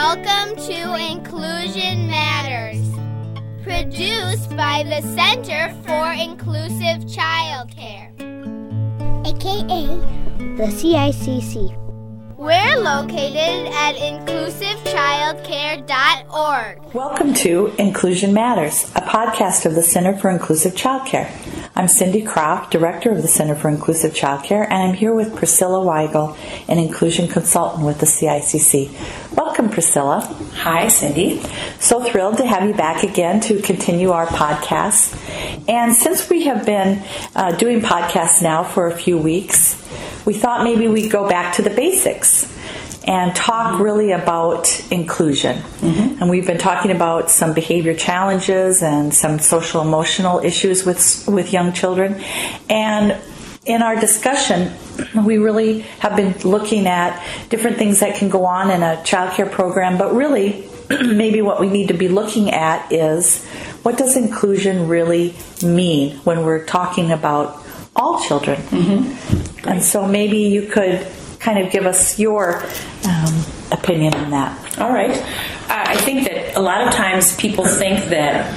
Welcome to Inclusion Matters, produced by the Center for Inclusive Childcare, aka the CICC. We're located at inclusivechildcare.org. Welcome to Inclusion Matters, a podcast of the Center for Inclusive Childcare. I'm Cindy Croft, Director of the Center for Inclusive Childcare, and I'm here with Priscilla Weigel, an inclusion consultant with the CICC. Welcome, Priscilla. Hi, Cindy. So thrilled to have you back again to continue our podcast. And since we have been doing podcasts now for a few weeks, we thought maybe we'd go back to the basics and talk really about inclusion. Mm-hmm. And we've been talking about some behavior challenges and some social emotional issues with young children. And in our discussion, we really have been looking at different things that can go on in a childcare program, but really maybe what we need to be looking at is, what does inclusion really mean when we're talking about all children? Mm-hmm. And so maybe you could kind of give us your opinion on that. All right. I think that a lot of times people think that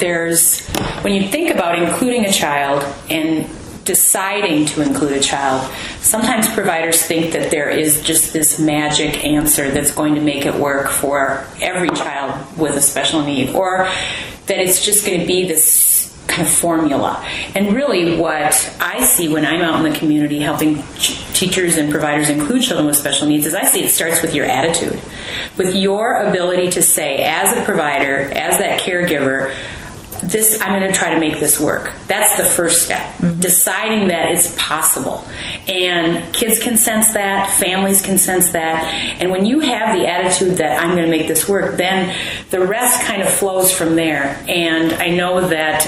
when you think about including a child and deciding to include a child, sometimes providers think that there is just this magic answer that's going to make it work for every child with a special need, or that it's just going to be this kind of formula. And really what I see when I'm out in the community helping teachers and providers include children with special needs is I see it starts with your attitude, with your ability to say, as a provider, as that caregiver, I'm going to try to make this work. That's the first step. Mm-hmm. Deciding that it's possible. And kids can sense that, families can sense that. And when you have the attitude that I'm going to make this work, then the rest kind of flows from there. And I know that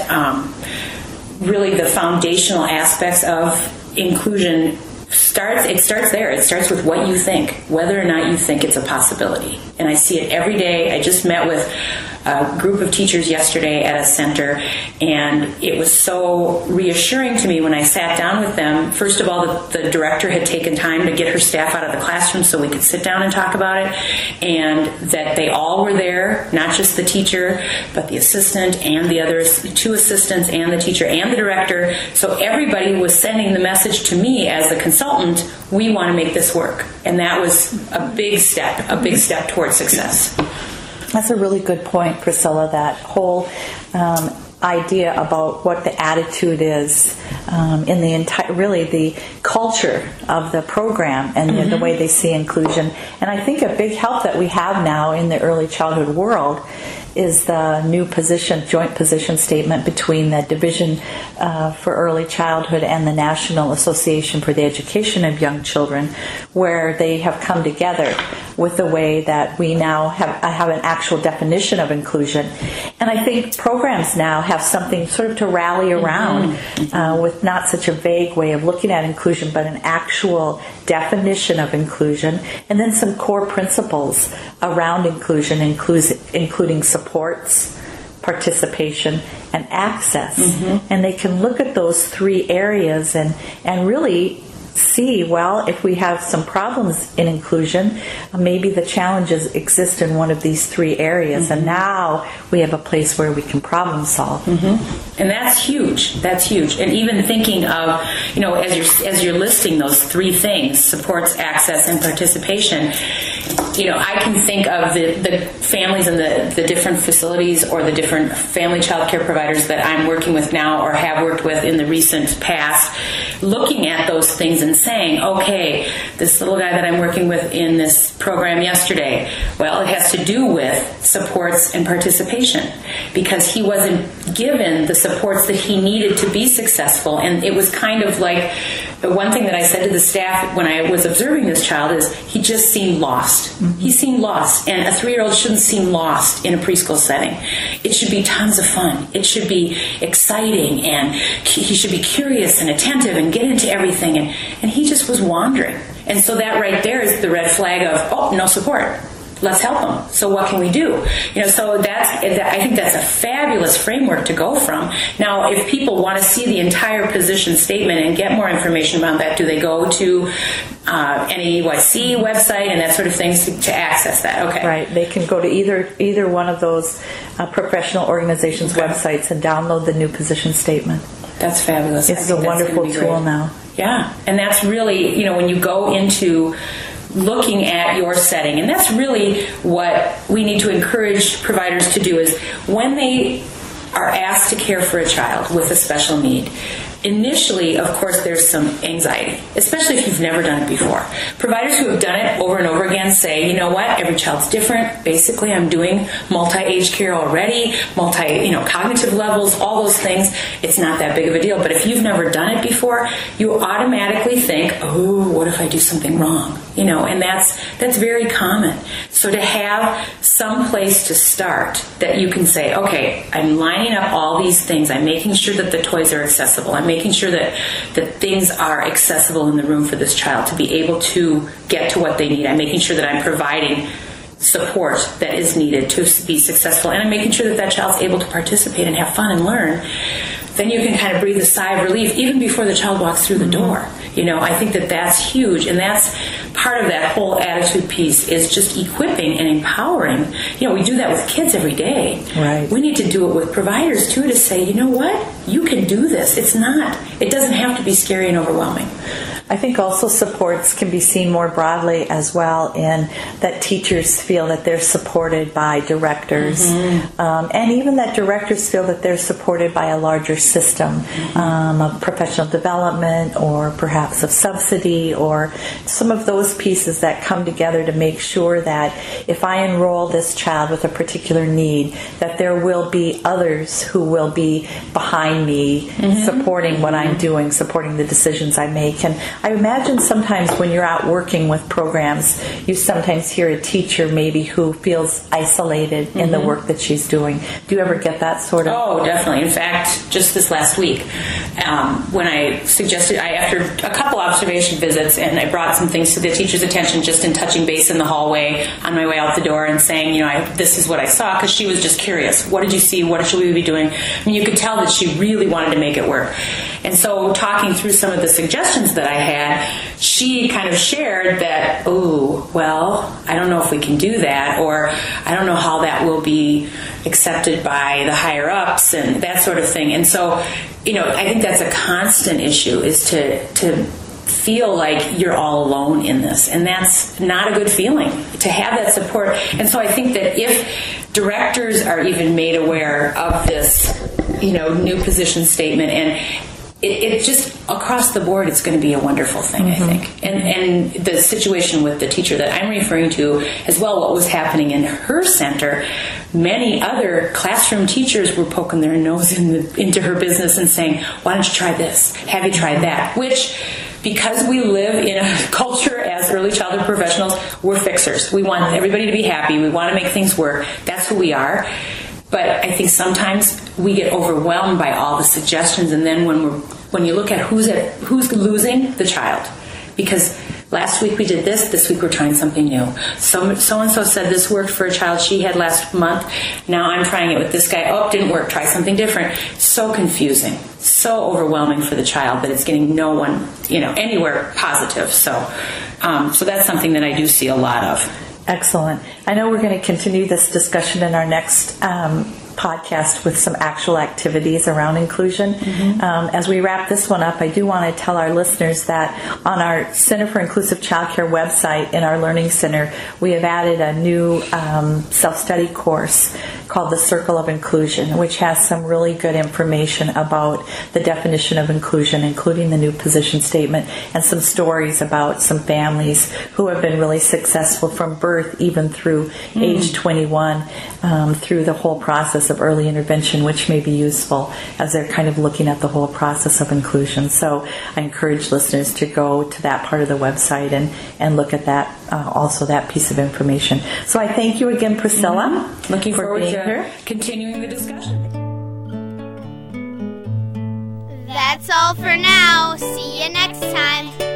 really the foundational aspects of inclusion starts there. It starts with what you think, whether or not you think it's a possibility. And I see it every day. I just met with a group of teachers yesterday at a center, and it was so reassuring to me when I sat down with them. First of all, the director had taken time to get her staff out of the classroom so we could sit down and talk about it, and that they all were there, not just the teacher, but the assistant and the other two assistants and the teacher and the director. So everybody was sending the message to me as the consultant, we want to make this work. And that was a big step towards success. That's a really good point, Priscilla, that whole idea about what the attitude is in the entire, really the culture of the program and mm-hmm. the way they see inclusion. And I think a big help that we have now in the early childhood world is the new joint position statement between the Division for Early Childhood and the National Association for the Education of Young Children, where they have come together with the way that we now have an actual definition of inclusion. And I think programs now have something sort of to rally around mm-hmm. With not such a vague way of looking at inclusion, but an actual definition of inclusion, and then some core principles around inclusion, including supports, participation, and access. Mm-hmm. And they can look at those three areas and really see, well, if we have some problems in inclusion, maybe the challenges exist in one of these three areas, mm-hmm. and now we have a place where we can problem solve. Mm-hmm. And that's huge. That's huge. And even thinking of, as you're listing those three things, supports, access, and participation, I can think of the families and the different facilities or the different family child care providers that I'm working with now or have worked with in the recent past, looking at those things and saying, okay, this little guy that I'm working with in this program yesterday, well, it has to do with supports and participation because he wasn't given the supports that he needed to be successful. And it was kind of like the one thing that I said to the staff when I was observing this child is he just seemed lost. Mm-hmm. He seemed lost. And a 3-year-old shouldn't seem lost in a preschool setting. It should be tons of fun. It should be exciting, and he should be curious and attentive and get into everything. And he just was wandering. And so that right there is the red flag of, no support. let's help them. So what can we do? So I think that's a fabulous framework to go from. Now, if people want to see the entire position statement and get more information about that, do they go to NAEYC website and that sort of thing to access that? Okay. Right. They can go to either one of those professional organizations' websites and download the new position statement. That's fabulous. It's a wonderful tool now. Yeah. And that's really, when you go into looking at your setting, and that's really what we need to encourage providers to do, is when they are asked to care for a child with a special need, initially, of course, there's some anxiety, especially if you've never done it before. Providers who have done it over and over again say, you know what, every child's different. Basically, I'm doing multi-age care already, cognitive levels, all those things. It's not that big of a deal. But if you've never done it before, you automatically think, oh, what if I do something wrong? And that's very common. So to have some place to start that you can say, okay, I'm lining up all these things. I'm making sure that the toys are accessible. I'm making sure that things are accessible in the room for this child to be able to get to what they need. I'm making sure that I'm providing support that is needed to be successful, and I'm making sure that child's able to participate and have fun and learn. Then you can kind of breathe a sigh of relief even before the child walks through the door. I think that's huge, and that's part of that whole attitude piece, is just equipping and empowering. We do that with kids every day. Right. We need to do it with providers too, to say, you know what, you can do this. It doesn't have to be scary and overwhelming. I think also supports can be seen more broadly as well, in that teachers feel that they're supported by directors, and even that directors feel that they're supported by a larger system of professional development, or perhaps of subsidy, or some of those pieces that come together to make sure that if I enroll this child with a particular need, that there will be others who will be behind me, supporting what I'm doing, supporting the decisions I make. And I imagine sometimes when you're out working with programs, you sometimes hear a teacher maybe who feels isolated in the work that she's doing. Do you ever get that sort of? Oh, definitely. In fact, just this last week, when I suggested, after a couple observation visits, and I brought some things to the teacher's attention just in touching base in the hallway on my way out the door and saying, this is what I saw, because she was just curious. What did you see? What should we be doing? You could tell that she really wanted to make it work. And so talking through some of the suggestions that I had, she kind of shared that, I don't know if we can do that, or I don't know how that will be accepted by the higher ups and that sort of thing. And so, I think that's a constant issue, is to feel like you're all alone in this. And that's not a good feeling, to have that support. And so I think that if directors are even made aware of this, new position statement, and it just across the board, it's going to be a wonderful thing, I think. And the situation with the teacher that I'm referring to as well, what was happening in her center, many other classroom teachers were poking their nose into her business and saying, why don't you try this? Have you tried that? Which, because we live in a culture as early childhood professionals, we're fixers. We want everybody to be happy. We want to make things work. That's who we are. But I think sometimes we get overwhelmed by all the suggestions, and then when you look at who's losing, the child, because last week we did this week we're trying something new. So and so said this worked for a child she had last month. Now I'm trying it with this guy. Oh, it didn't work. Try something different. So confusing, so overwhelming for the child that it's getting no one anywhere positive. So that's something that I do see a lot of. Excellent. I know we're going to continue this discussion in our next podcast with some actual activities around inclusion. As we wrap this one up, I do want to tell our listeners that on our Center for Inclusive Childcare website in our Learning Center, we have added a new self-study course called The Circle of Inclusion, which has some really good information about the definition of inclusion, including the new position statement, and some stories about some families who have been really successful from birth even through age 21, through the whole process of early intervention, which may be useful as they're kind of looking at the whole process of inclusion. So I encourage listeners to go to that part of the website and look at that, also that piece of information. So I thank you again, Priscilla. Looking for forward being to here. Continuing the discussion. That's all for now. See you next time.